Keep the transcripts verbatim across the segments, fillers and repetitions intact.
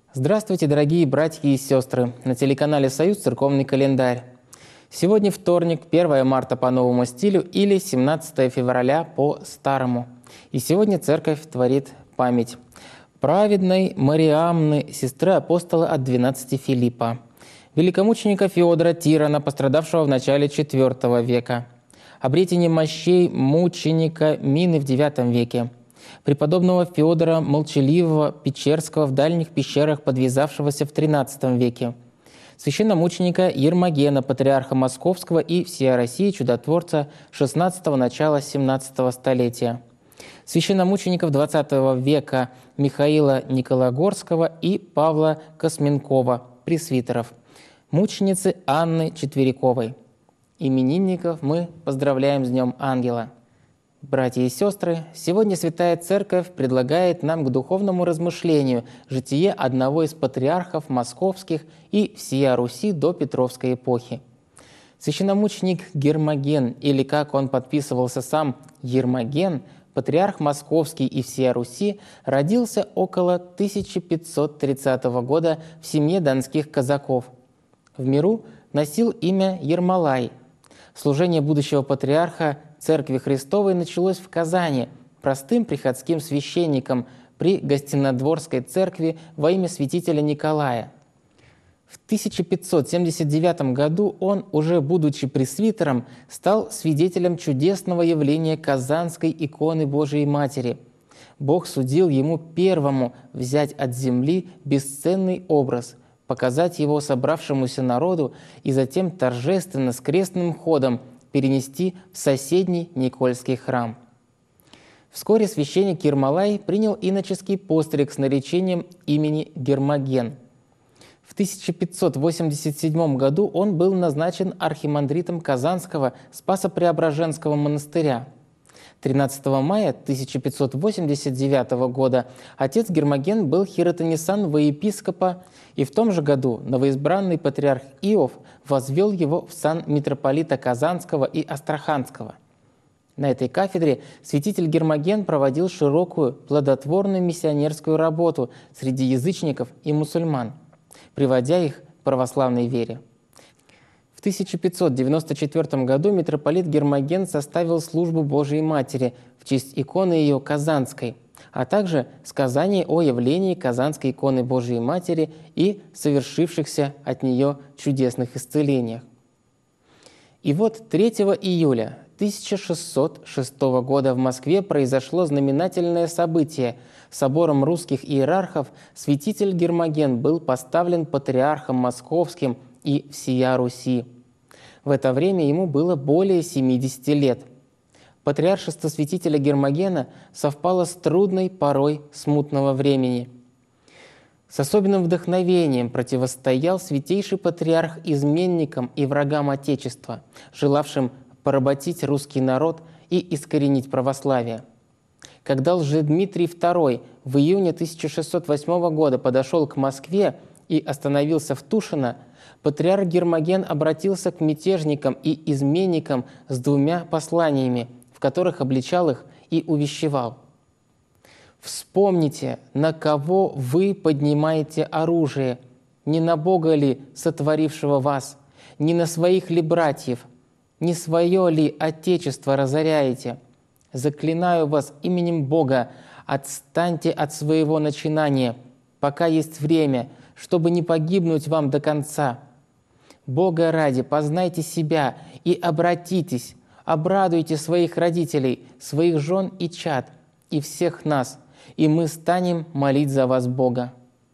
Здравствуйте, дорогие братья и сестры! На телеканале «Союз. Церковный календарь». Сегодня вторник, первое марта по новому стилю или семнадцатое февраля по старому. И сегодня Церковь творит память праведной Мариамны, сестры апостола от двенадцати Филиппа, великомученика Феодора Тирана, пострадавшего в начале четвёртого века, обретение мощей мученика Мины в девятом веке, преподобного Феодора Молчаливого Печерского в дальних пещерах, подвязавшегося в тринадцатом веке, священномученика Ермогена, патриарха Московского и всея России, чудотворца шестнадцатого начала семнадцатого столетия, священномучеников двадцатого века Михаила Никологорского и Павла Косменкова, пресвитеров, мученицы Анны Четвериковой. Именинников мы поздравляем с Днем Ангела. Братья и сестры, сегодня Святая Церковь предлагает нам к духовному размышлению житие одного из патриархов московских и всея Руси до Петровской эпохи. Священномученик Гермоген, или как он подписывался сам Ермоген, патриарх московский и всея Руси, родился около тысяча пятьсот тридцатого года в семье донских казаков. В миру носил имя Ермолай. Служение будущего патриарха Церкви Христовой началось в Казани простым приходским священником при Гостинодворской церкви во имя святителя Николая. В тысяча пятьсот семьдесят девятом году он, уже будучи пресвитером, стал свидетелем чудесного явления Казанской иконы Божией Матери. Бог судил ему первому взять от земли бесценный образ, показать его собравшемуся народу и затем торжественно с крестным ходом перенести в соседний Никольский храм. Вскоре священник Ермолай принял иноческий постриг с наречением имени Гермоген. В тысяча пятьсот восемьдесят седьмом году он был назначен архимандритом Казанского Спасо-Преображенского монастыря. тринадцатого мая тысяча пятьсот восемьдесят девятого года отец Гермоген был хиротонесан во епископа, и в том же году новоизбранный патриарх Иов возвел его в сан митрополита Казанского и Астраханского. На этой кафедре святитель Гермоген проводил широкую, плодотворную миссионерскую работу среди язычников и мусульман, приводя их к православной вере. В тысяча пятьсот девяносто четвёртом году митрополит Гермоген составил службу Божией Матери в честь иконы ее Казанской, а также сказание о явлении Казанской иконы Божией Матери и совершившихся от нее чудесных исцелениях. И вот третьего июля тысяча шестьсот шестого года в Москве произошло знаменательное событие. Собором русских иерархов святитель Гермоген был поставлен патриархом московским и всея Руси. В это время ему было более семидесяти лет. Патриаршество святителя Гермогена совпало с трудной порой смутного времени. С особенным вдохновением противостоял святейший патриарх изменникам и врагам Отечества, желавшим поработить русский народ и искоренить православие. Когда Лжедмитрий второй в июне тысяча шестьсот восьмого года подошел к Москве и остановился в Тушино, патриарх Гермоген обратился к мятежникам и изменникам с двумя посланиями, в которых обличал их и увещевал. «Вспомните, на кого вы поднимаете оружие, не на Бога ли, сотворившего вас, не на своих ли братьев, не свое ли Отечество разоряете? Заклинаю вас именем Бога, отстаньте от своего начинания, пока есть время, чтобы не погибнуть вам до конца. Бога ради, познайте себя и обратитесь, обрадуйте своих родителей, своих жен и чад, и всех нас, и мы станем молить за вас Бога».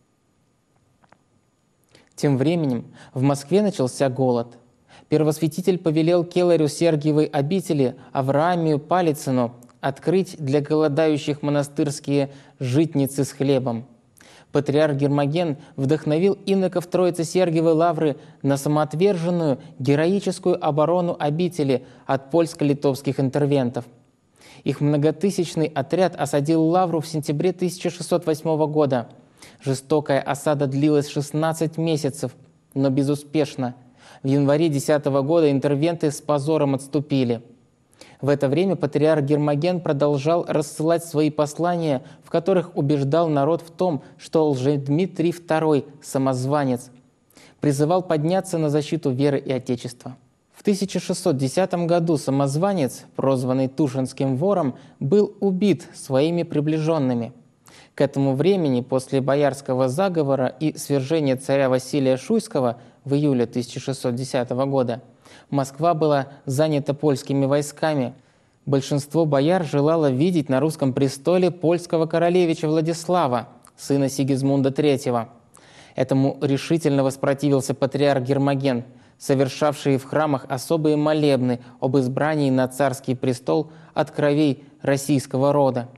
Тем временем в Москве начался голод. Первосвятитель повелел келарю Сергиевой обители Авраамию Палицыну открыть для голодающих монастырские житницы с хлебом. Патриарх Гермоген вдохновил иноков Троицы Сергиевой Лавры на самоотверженную героическую оборону обители от польско-литовских интервентов. Их многотысячный отряд осадил Лавру в сентябре тысяча шестьсот восьмого года. Жестокая осада длилась шестнадцать месяцев, но безуспешно. В январе десятого года интервенты с позором отступили. В это время патриарх Гермоген продолжал рассылать свои послания, в которых убеждал народ в том, что Лжедмитрий второй – самозванец, призывал подняться на защиту веры и Отечества. В тысяча шестьсот десятом году самозванец, прозванный Тушинским вором, был убит своими приближенными. К этому времени, после Боярского заговора и свержения царя Василия Шуйского в июле тысяча шестьсот десятого года, Москва была занята польскими войсками. Большинство бояр желало видеть на русском престоле польского королевича Владислава, сына Сигизмунда третьего. Этому решительно воспротивился патриарх Гермоген, совершавший в храмах особые молебны об избрании на царский престол от кровей российского рода.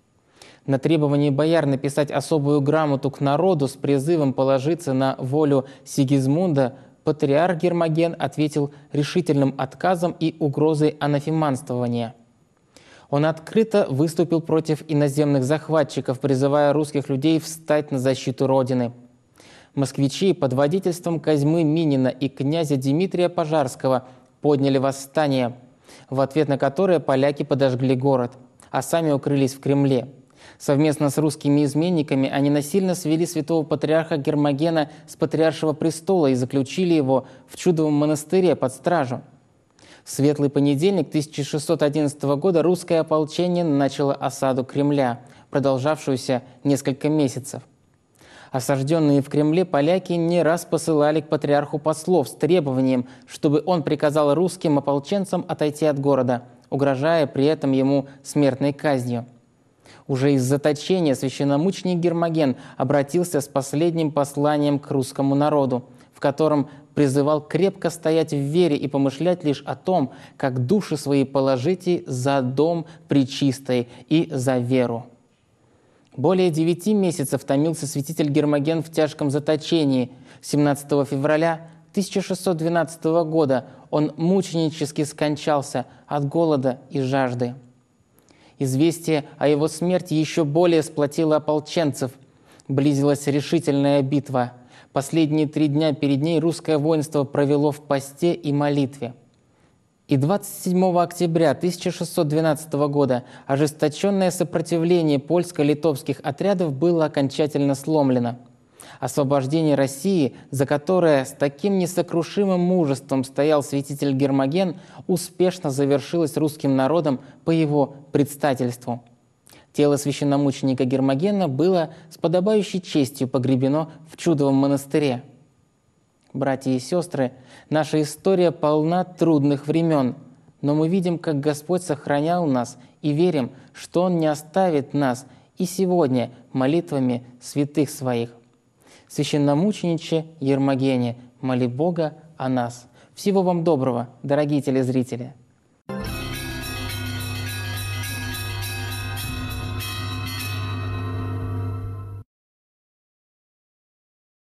На требование бояр написать особую грамоту к народу с призывом положиться на волю Сигизмунда патриарх Гермоген ответил решительным отказом и угрозой анафеманствования. Он открыто выступил против иноземных захватчиков, призывая русских людей встать на защиту Родины. Москвичи под водительством Козьмы Минина и князя Дмитрия Пожарского подняли восстание, в ответ на которое поляки подожгли город, а сами укрылись в Кремле. Совместно с русскими изменниками они насильно свели святого патриарха Гермогена с патриаршего престола и заключили его в Чудовом монастыре под стражу. В светлый понедельник тысяча шестьсот одиннадцатого года русское ополчение начало осаду Кремля, продолжавшуюся несколько месяцев. Осажденные в Кремле поляки не раз посылали к патриарху послов с требованием, чтобы он приказал русским ополченцам отойти от города, угрожая при этом ему смертной казнью. Уже из заточения священномученик Гермоген обратился с последним посланием к русскому народу, в котором призывал крепко стоять в вере и помышлять лишь о том, как души свои положите за дом пречистой и за веру. Более девяти месяцев томился святитель Гермоген в тяжком заточении. семнадцатого февраля тысяча шестьсот двенадцатого года он мученически скончался от голода и жажды. Известие о его смерти еще более сплотило ополченцев. Близилась решительная битва. Последние три дня перед ней русское воинство провело в посте и молитве. И двадцать седьмого октября тысяча шестьсот двенадцатого года ожесточенное сопротивление польско-литовских отрядов было окончательно сломлено. Освобождение России, за которое с таким несокрушимым мужеством стоял святитель Гермоген, успешно завершилось русским народом по его предстательству. Тело священномученика Гермогена было с подобающей честью погребено в Чудовом монастыре. Братья и сестры, наша история полна трудных времен, но мы видим, как Господь сохранял нас, и верим, что Он не оставит нас и сегодня молитвами святых Своих. Священномучениче Гермогене, моли Бога о нас. Всего вам доброго, дорогие телезрители!